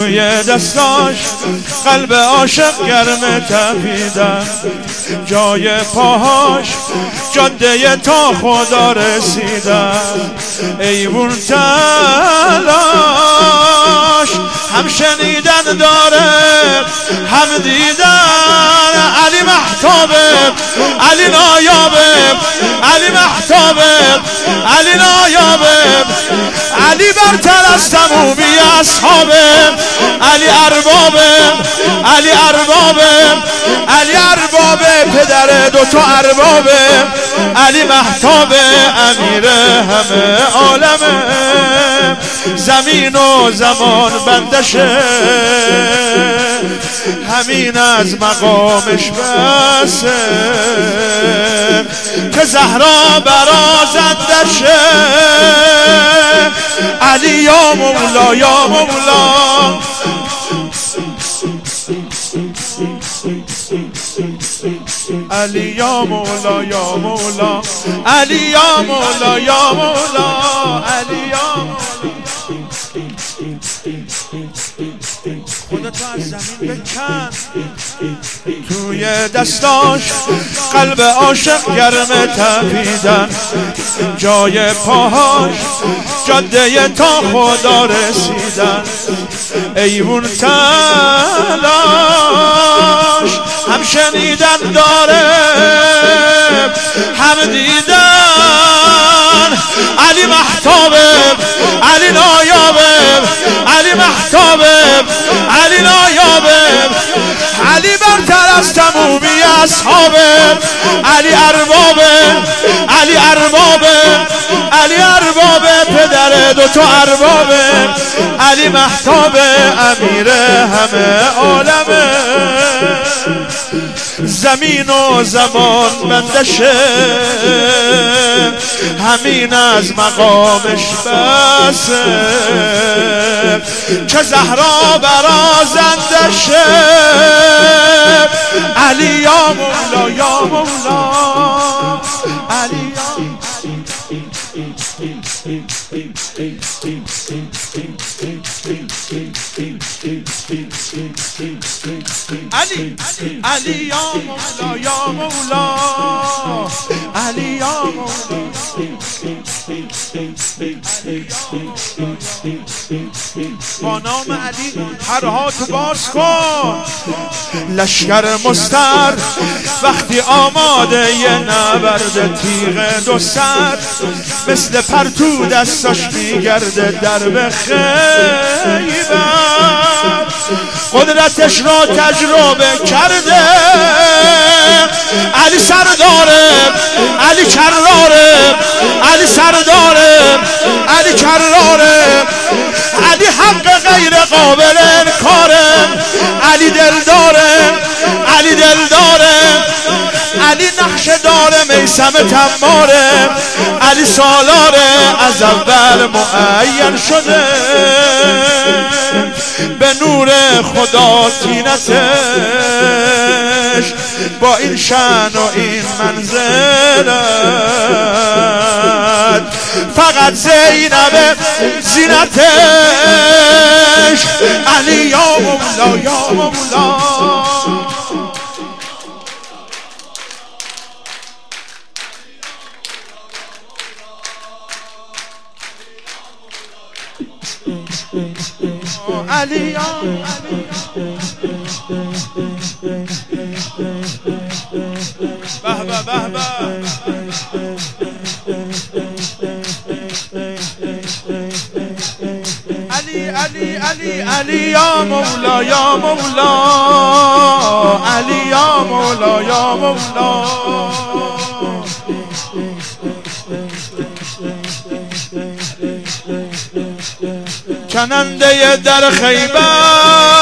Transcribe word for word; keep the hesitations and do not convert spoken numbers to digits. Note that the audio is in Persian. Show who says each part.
Speaker 1: توی دستاش قلب عاشق گرم تپیدن، جای پاهاش جاده تا خدا رسیدن. ایوون تلاش هم شنیدن داره هم دیدن. علی محتابه علی نایابه علی محتابه علی نایابه علی برتر از تمومی اصحابه. علی اربابه علی اربابه علی اربابه پدر دوتا اربابه. علی محتابه امیر همه عالمه، زمین و زمان بندشه، همین از مقامش بسه که زهرا برازندشه. علی یا مولا یا مولا علی یا مولا یا مولا علی یا مولا یا مولا علی یا مولا. خودتو از زمین بکن، توی دستاش قلب عاشق گرم تپیدن، جای پاهاش جاده تا خدا رسیدن. ایوون تلاش هم شنیدن داره هم دیدن. علی محتابه علی نایابه علی محتابه علی نایابه علی برتر از تمومی اصحابه. علی اربابه علی اربابه علی اربابه پدر دوتا اربابه. علی محتابه امیر همه عالمه، زمین و زمان بندشه، همین از مقامش بسه که زهرا برازندشه. علی یا مولا یا مولا علی یا علی علی یا مولا یا مولا علی یا مولا. با نام علی پرهاتو باز کن، لشکر مستر وقتی آماده یه نبرد تیغ دو سر، مثل پرتو دستاش میگرده در به خیبر. قدرتش را تجربه کرده، علی سرداره علی کراره علی سرداره علی کراره. علی حق غیر قابل انکاره، علی دلداره علی دلداره علی نقش داره میثم تماره. علی سالاره از اول معین شده، به نور خدا تینتش با این شأن و این منزلت. فقط زینب زینتش علی یا مولا یا مولا. علی یا به به به به. علی علی علی علی یا مولا یا مولا علی یا مولا یا مولا. کننده در خیبر